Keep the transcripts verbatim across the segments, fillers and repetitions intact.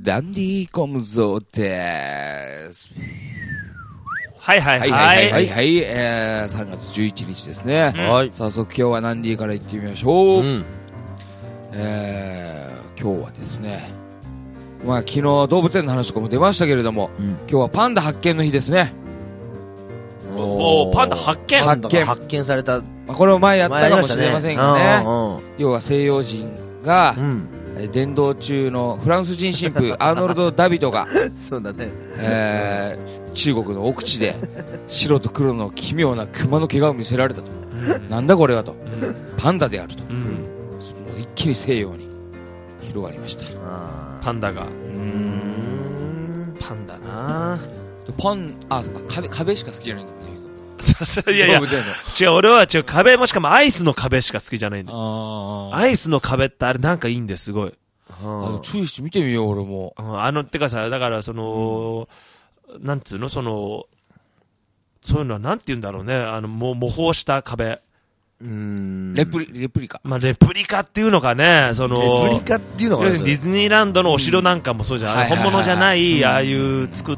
ダンディコムゾーです。 はいはいはいはいはいはい、はい、えー、さんがつじゅういちにちですね、うん、はい、早速今日はナンディから行ってみましょう、うん、えー、今日はですね、まあ昨日動物園の話とかも出ましたけれども、うん、今日はパンダ発見の日ですね。 おお、パンダ発見発見発見された、 まあ、これも前やったかもしれませんがね、要は西洋人が、うん、伝道中のフランス人神父アーノルド・ダビドがそうだね、 えー、中国の奥地で白と黒の奇妙な熊の毛が見せられたと、うん、なんだこれはと、うん、パンダであると、うん、一気に西洋に広がりました。 パンダがうーんパンダなパンあそうか 壁, 壁しか好きじゃないんだもんね。 いやいや違う、俺は違う、壁もしかもアイスの壁しか好きじゃないんだ。アイスの壁ってあれなんかいいんです、すごい。 あ注意して見てみよう俺も。 あのてかさ、だからその、うん、なんつうの、そのそういうのはなんて言うんだろうね、あのも模倣した壁、 うーんレプリレプリカ、 まあレプリカっていうのかね、そのレプリカっていうのがディズニーランドのお城なんかもそうじゃん、うん、本物じゃない、うん、ああいう作った、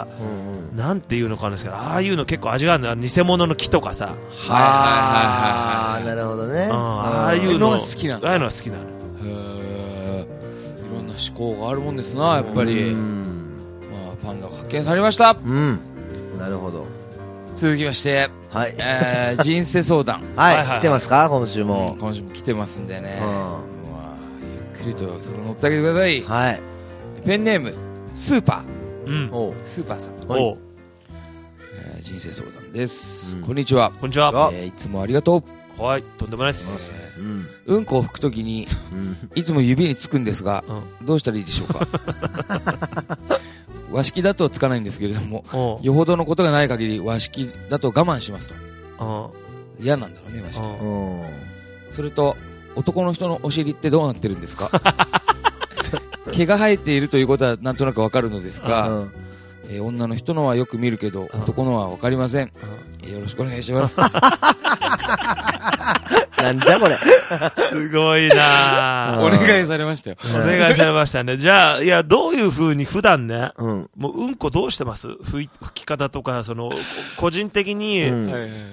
うん、なんていうのかなんですけど、ああいうの結構味があるんだ、偽物の木とかさ、はいはいはいはい、なるほどね、 ああいうのが好きなんだ。 ああいうのが好きなの。 へえ、いろんな思考があるもんですな、やっぱり。まあパンダが発見されました。うん、 なるほど。 続きまして、 はい、 えー、人生相談はい、はいはいはい、来てますか今週も、 うん、今週も来てますんでね、うん、まあ、ゆっくりとそれ乗ってあげてください。はい、ペンネームスーパー、うん、スーパーさん、はい、えー、人生相談です、うん、こんにちは。 こんにちは、 えー、いつもありがとう。 はい、とんでもないです、 えーうん、うんこを拭くときにいつも指につくんですが、うん、どうしたらいいでしょうか。和式だとつかないんですけれども、よほどのことがない限り和式だと我慢しますと。嫌なんだろうね、和式。それと男の人のお尻ってどうなってるんですか。毛が生えているということはなんとなくわかるのですが、えー、女の人のはよく見るけど男のはわかりません。えー、よろしくお願いします。 なんじゃこれ。 すごいなお願いされましたよ。 お願いされましたね。じゃあ、いや、どういう風に普段ね、うん、もううんこどうしてます？吹き方とか、その、個人的に、うん、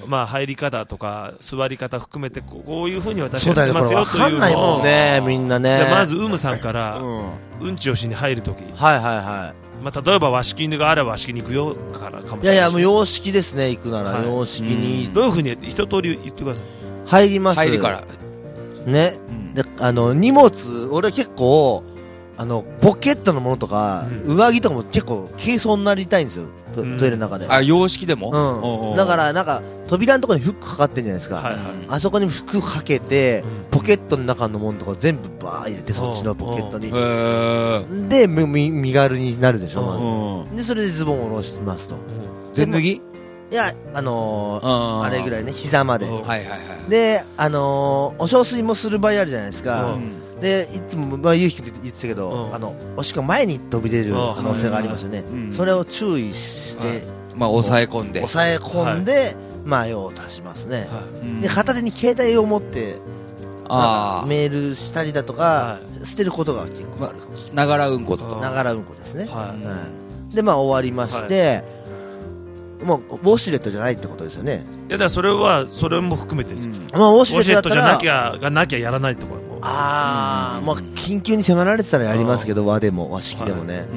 まあ、入り方とか、座り方含めて、こういう風に私はやってますよというのを。 そうだね、これわかんないもんね、みんなね。 じゃあ、まず、うむさんから、うん、うんちをしに入るとき。 はいはいはい。 まあ、例えば和式があれば和式に行くよからかもしれない。 いやいや、もう洋式ですね、行くなら、はい、洋式に。 どういう風に一通り言ってください。 入ります。 入りからね、うん、であの荷物、俺結構あのポケットのものとか、うん、上着とかも結構軽装になりたいんですよ、ト、うん、トイレの中で。 あ、洋式でも、うん、 おうおう、だからなんか扉のところにフックかかってんじゃないですか、はいはい、あそこにフックかけて、うん、ポケットの中のものとか全部バー入れて、そっちのポケットに、で身軽になるでしょ、まず。でそれでズボンを下ろしますと。 全脱ぎ？ いや、あのー、あ, あれぐらいね、膝まで。 はいはいはい。 で、あのー、お小水もする場合あるじゃないですか。うん、で、いつも、まあ、ゆうひく言ってたけど、うん、あの、おしっこ前に飛び出る可能性がありますよね。うん、それを注意して、はい、 まあ、抑え込んで。 抑え込んで、はい、まあ、用を足しますね。はい、で、片手に携帯を持って、あメールしたりだとか、はい、捨てることが結構あるかもしれない。 ながらうんことと。 ながらうんこですね。はい、で、まあ、終わりまして、はい、もうウォシュレットじゃないってことですよね。 いや、だからそれはそれも含めてですよ、 うん、まあ、ウォシュレットだったらウォシュレットじゃなきゃがなきゃやらないってこと。 ああ、うん、まあ緊急に迫られてたらやりますけど、和でも和式でもね、はい、うん、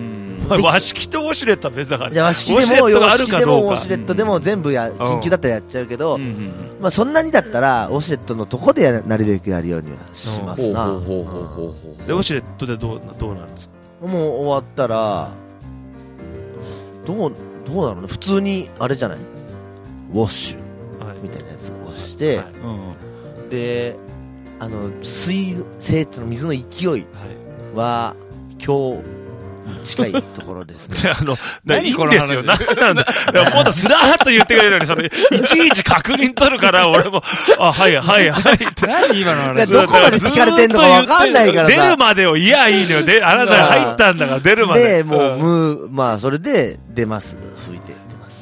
和式とウォシュレットは別だから。 じゃあ和式でも洋式でもウォシュレットでも全部や、うん、緊急だったらやっちゃうけど、うん、まあそんなにだったらウォシュレットのとこでやなるべくやるようにはしますな。でウォシュレットでどうどうなんですか。 もう終わったらどうどうなのね、普通にあれじゃない、ウォッシュみたいなやつを押して、はい、で、あの水性っての水の勢いは今日近いところですね。 あのいいんですよ。なんなんだ。もっとスラーっと言ってくれるように、それいちいち確認取るから俺もあはいはいはいって。 何今の話。 どこまで聞かれてんのかわかんないからさ。 出るまでをいやいいのよ。であなたが入ったんだから出るまで。 でもうむまあそれで出ます。拭いて。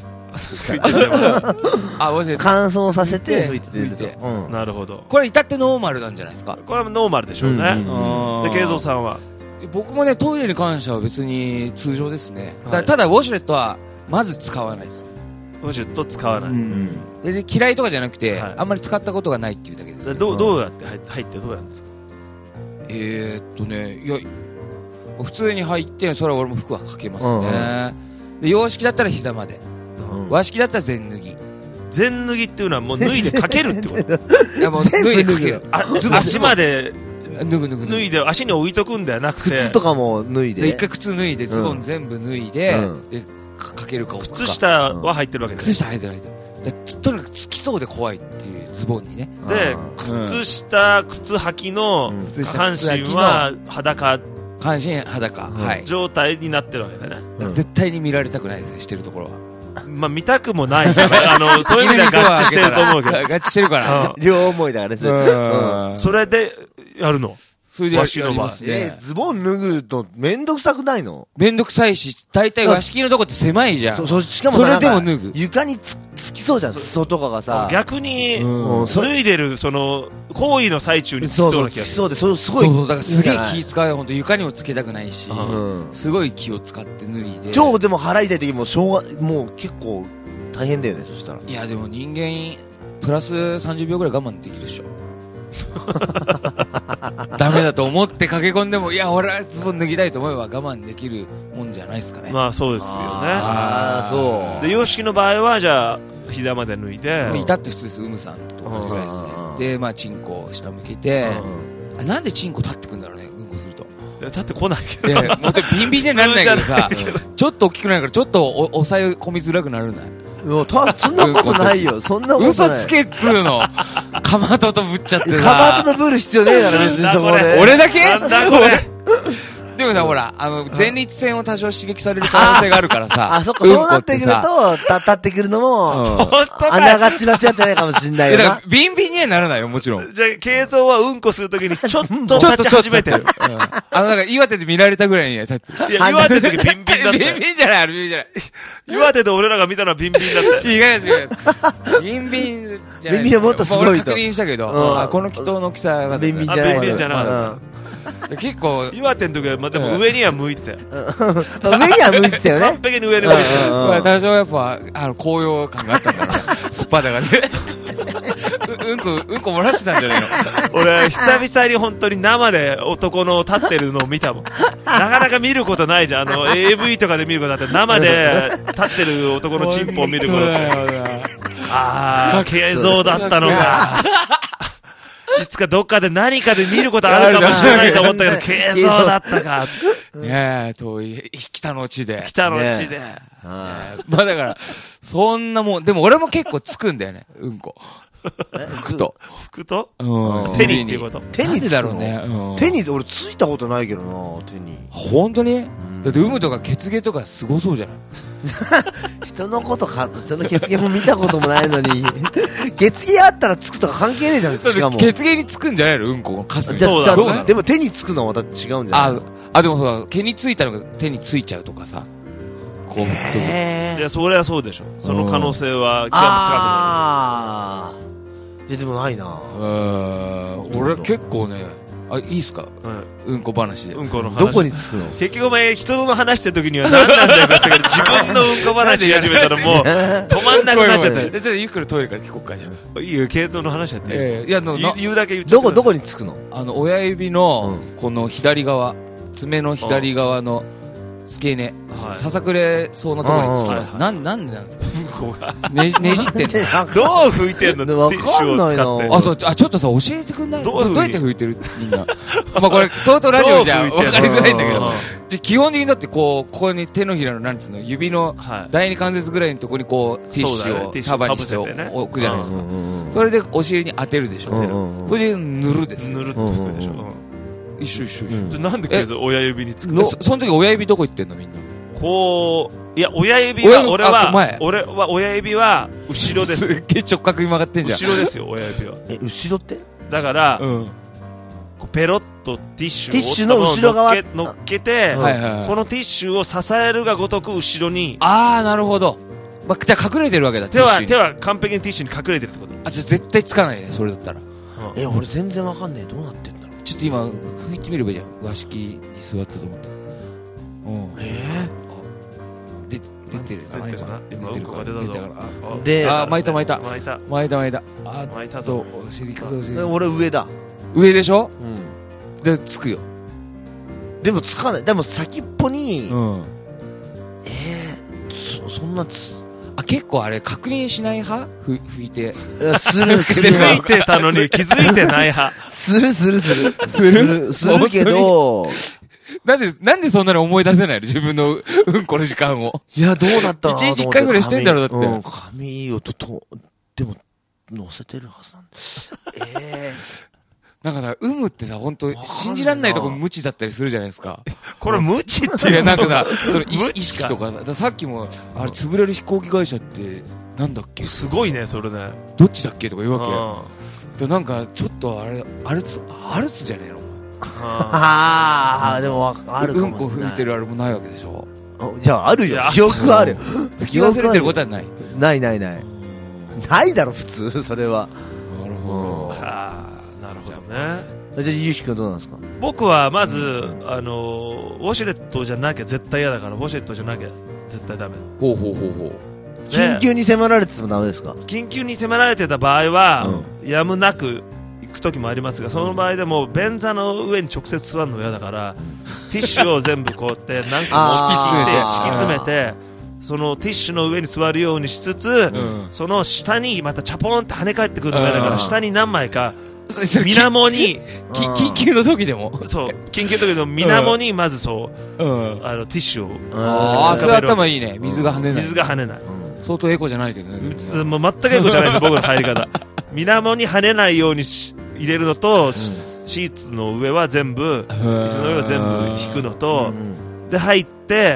乾燥させて拭いて出ると、 うん、なるほど。 これ至ってノーマルなんじゃないですか。 これはノーマルでしょうね。で、慶三さんは僕もねトイレに関しては別に通常ですね、はい、だただウォシュレットはまず使わないです。 ウォシュレット使わない、うん、 で嫌いとかじゃなくて、はい、あんまり使ったことがないっていうだけです、ね、 ど, どうやって入って入ってどうやるんですか？ えー、っとねいや普通に入ってそれは俺も服はかけますね、うん、で洋式だったら膝まで、うん、和式だったら全脱ぎ。 全脱ぎっていうのはもう脱いでかけるってこといやもう脱いでかける足まで脱ぐ脱ぐ脱いで足に置いとくんではなくて靴とかも脱いで一回靴脱いでズボン全部脱いで、うん、でか, かけるか置くか。 靴下は入ってるわけです。 靴下入ってる入ってる。とにかくつきそうで怖いっていうズボンにね。 で靴下靴履きの下半身は裸下半身裸、うんはい、 状態になってるわけだね。 だから絶対に見られたくないですねしてるところは。 まあ見たくもないからあのそういう意味では合致してると思うけど合致してるから、 ね、両思いだからねそれ、 うん、それでやるのそれでやりますね。 えー、ズボン脱ぐとめんどくさくないの？ めんどくさいし、大体和式のとこって狭いじゃん。 そ, そしかもそれでも脱ぐ。 床に つ, つきそうじゃん、裾とかがさ。 逆に、うん、脱いでるその行為の最中につきそうな気がする。 そうで、そうすごい。 そうそう、だからすげえ気使う。本当床にもつけたくないし、うん、すごい気を使って脱いで。 超でも払いたい時もしょうがもう結構大変だよね。そしたら。 いやでも人間プラスさんじゅうびょうぐらい我慢できるでしょ。ダメだと思って駆け込んでもいや俺はズボン脱ぎたいと思えば我慢できるもんじゃないですかね。 まあそうですよね。 ああそうで洋式の場合はじゃあ膝まで脱いでいたって普通です。ウムさんと同じぐらいですね。でまあチンコを下向けてあなんでチンコ立ってくんだろうねうんこすると。 立ってこないけどいやもうビンビンにならないけどさちょっと大きくなるからちょっとお抑え込みづらくなるんだよ。 そんなことないよ。そんなことない。 嘘つけっつーの。かまととぶっちゃってさ。 かまととぶる必要ねえだろ別にそこで。 俺だけ？ なんだこれ。 でもなほらあの前立腺を多少刺激される可能性があるからさ。 あそっかそうなってくると立ってくるのもあながち間違ってないかもしんないよな。 だからビンビンにはならないよもちろん。 じゃあ慶三はうんこするときにちょっと立ち始めてる。 あのなんか岩手で見られたぐらいには立ってる。 いや岩手の時ビンビンだった。 ビンビンじゃないあれビンビンじゃない。 岩手で俺らが見たのはビンビンだった。 違います違います。ビンビンじゃない。 ビンビンはもっとすごいと。 俺確認したけどあこの気筒の大きさがビンビンじゃない。 ビンビンじゃなかった。 結構岩手の時は、まあ、でも上には向いてたよ、 うん、上には向いてたよね完璧に上に向いてたよ、 まあ、多少やっぱあの高揚感があったんだろうねスッパだがねう, うんこうんこ漏らしてたんじゃないの俺久々に本当に生で男の立ってるのを見たもんなかなか見ることないじゃんあの エーブイ とかで見ることだって生で立ってる男のチンポを見ることってああ慶三だったのかいつかどっかで何かで見ることあるかもしれないと思ったけど慶三だったかねえ遠い北の地で北の地で、ねまあだからそんなもんでも俺も結構つくんだよねうんこ拭くと拭くと、 うん、 手にっていうこと手につくのだろうね、うん、 手に俺ついたことないけどな手に本当に、うん、だって有無とか血毛とかすごそうじゃない人のことかその血毛も見たこともないのに血毛あったらつくとか関係ねえじゃんしかも血毛につくんじゃないのうんこのカスみそうだ、ね、 でも手につくのはまた違うんじゃないああでもそう毛についたのが手についちゃうとかさこう拭くといやそれはそうでしょその可能性は極めて高くなるああでもないな俺結構ねあいいっすか、うん、うんこ話でうんこの話どこにつくの結局お前人の話してる時には何なんだよ自分のうんこ話し始めたらもう止まんなくなっちゃったよちょっとゆっくりトイレから聞こっかじゃあいいよ慶三の話やって、 えー、いやの言うだけ言っちゃってどこどこにつくのあの親指のこの左側爪の左側の付け根、はい、ささくれそうなところにつきます。なん、なんでなんですか。 うんこがね、ねじってんの。 どう拭いてんの。ティッシュを使って。 あ、そう、あ、ちょっとさ教えてくんない。どう、どうやって拭いてるみんな。まあこれ相当ラジオじゃ分かりづらいんだけど。じゃ基本的にだってこうここに手のひらのなんつうの指の第二関節ぐらいのところにこうティッシュを束にして置くじゃないですか。それでお尻に当てるでしょ。それで塗るです。 塗るってことでしょ。 一緒一緒一緒。 なんでケイ親指につくの？ その時親指どこ行ってんのみんな。 こういや親指は俺は俺は親指は後ろです。 すっげえ直角に曲がってんじゃん。 後ろですよ親指は。 え後ろって？ だからペロッとティッシュをティッシュの後ろ側乗っけてこのティッシュを支えるがごとく後ろに。 ああなるほど。まあ、じゃあ隠れてるわけだ。 手は手は完璧にティッシュに隠れてるってこと。 あじゃあ絶対つかないねそれだったら。 え俺全然わかんねえどうなってんだろう。 ちょっとって今拭いてみればいいじゃん。和式に座ったと思って。うん。 えー、で出てる。 出てるな。今うんこが出たぞ。 で、 あ巻いた巻いた巻いた巻いた巻いた。 あ巻いたぞ。 お尻くぞお尻。 俺上だ。 上でしょ。 うん。 でつくよ。 でもつかない。でも先っぽに。 うん。 えー、そそんなつ。 あ、結構あれ確認しない派？ふ拭いてするする気づいてたのに気づいてない派するするするするするけどなんでなんでそんなに思い出せないの自分のうんこの時間を。 いやどうだったの一日一回ぐらいしてんだろだって、うん、 髪をととでも乗せてるはずなんだ。ええーなんかさ、有無ってさ、本当信じらんないとこ無知だったりするじゃないですか。 これ無知っていうなんかさ、その意識とかさ、さっきも、あれ潰れる飛行機会社って、なんだっけすごいね、それね。 どっちだっけとか言うわけ。で、なんか、ちょっとあれ、アルツ、アルツじゃねえのああ、でも、あるかもしれない。 うんこ吹いてるあれもないわけでしょ。 じゃあ、あるよ。記憶はあるよ。 吹き忘れてることはない。 ないないない。ないだろ、普通、それは。 なるほど。 なるほどね。 じゃあゆうし君どうなんですか。 僕はまずあのウォシュレットじゃなきゃ絶対嫌だから、ウォシュレットじゃなきゃ絶対ダメ。 ほうほうほうほう。 緊急に迫られててもダメですか。 緊急に迫られてた場合は、うん、やむなく行く時もありますが、その場合でも便座の上に直接座るの嫌だから、ティッシュを全部こうやって何個も敷き詰めて敷き詰めて、そのティッシュの上に座るようにしつつ、うん、その下にまたチャポンって跳ね返ってくるのが嫌だから、下に何枚か水面に緊急の時でもそう緊急の時でも水面にまずそう、うん、あのティッシュをああそれ頭いいね。水が跳ねない。 水が跳ねない、 うん、相当エコじゃないけどね。 もう全くエコじゃないです僕の入り方。水面に跳ねないようにし入れるのと、うん、シーツの上は全部椅子の上は全部引くのと、うん、で入って、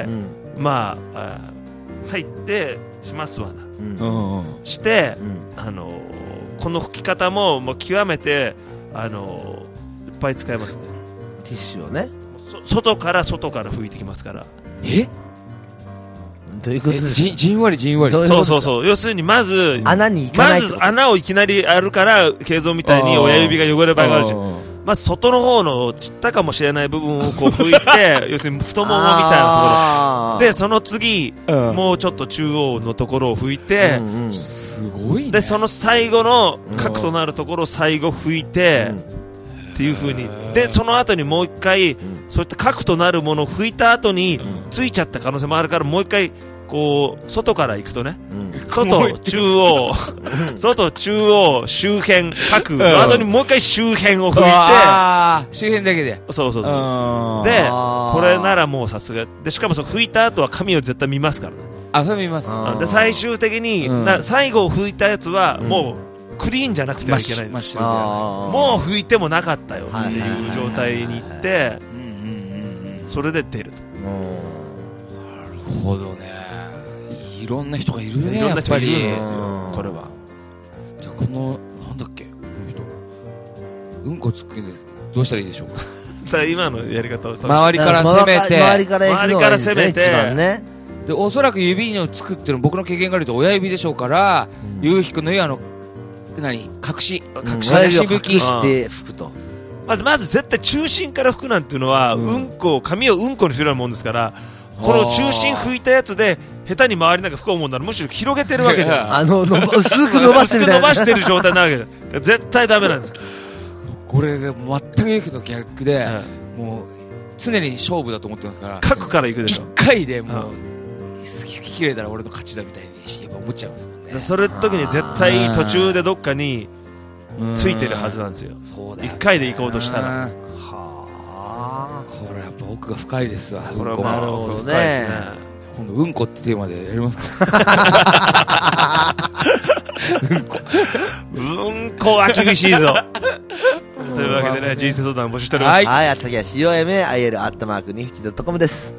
うん、まあ入ってしますわな、うん、して、うん、あのこの拭き方ももう極めてあのいっぱい使えますね。 ティッシュをね、 外から外から拭いてきますから。 えどういうことですか。 じ, じんわりじんわり。 そうそうそう。要するにまず穴に行かないまず穴をいきなりあるから形像みたいに親指が汚れる場合があるじゃん。まず外の方の散ったかもしれない部分をこう拭いて要するに太ももみたいなところで、その次、うん、もうちょっと中央のところを拭いて、 うんうん、すごいね。 でその最後の核となるところを最後拭いて、うん、っていう風にでその後にもう一回、うん、そういった核となるものを拭いた後に、うん、ついちゃった可能性もあるから、もう一回こう外から行くとね、うん、外中央外中央周辺各の後にもう一回周辺を拭いて、 あ周辺だけでそうそうそうでこれならもうさすがで、しかもその拭いた後は髪を絶対見ますからね。 あそれ見ます。 で最終的に、うん、な最後拭いたやつはもうクリーンじゃなくてはいけない、うん、もう拭いてもなかったよっていう状態にいって、それで出ると。 なるほどね。いろんな人がいるね。 いろんな人がいるんですよ。これはじゃあこのなんだっけこの人うんこつくんでどうしたらいいでしょうか。 今のやり方を周りから攻めて周りから行くのがいいですね、 攻めて一番ね。 でおそらく指のつくってるの僕の経験があると親指でしょうから、うん、ゆうひくんの言うあの何隠し隠し親指を隠して拭くと、 まずまず絶対中心から拭くなんていうのは、うん、うんこ髪をうんこにするようなもんですから、この中心拭いたやつで下手に周りなんか拭こうもんならむしろ広げてるわけじゃん。 あのの薄く伸ばしてる薄く伸ばしてる状態になるわけじゃん。絶対ダメなんですよ。 これで全くゆうひの逆で、うん、もう常に勝負だと思ってますから。 角から行くでしょ。 一回でもう、うん、切れたら俺の勝ちだみたいにやっぱ思っちゃいますもんね。 それの時に絶対途中でどっかについてるはずなんですよ。一回で行こうとしたら。はあ。これやっぱ奥が深いですわ。 これはなるほどね。深いですね。 今度うんこってテーマでやりますか。うんこ。 うんこは厳しいぞ。というわけでね、人生相談募集しております。 はい、あつ先は コム アイエル アットマーク ニフティ ドットコム です。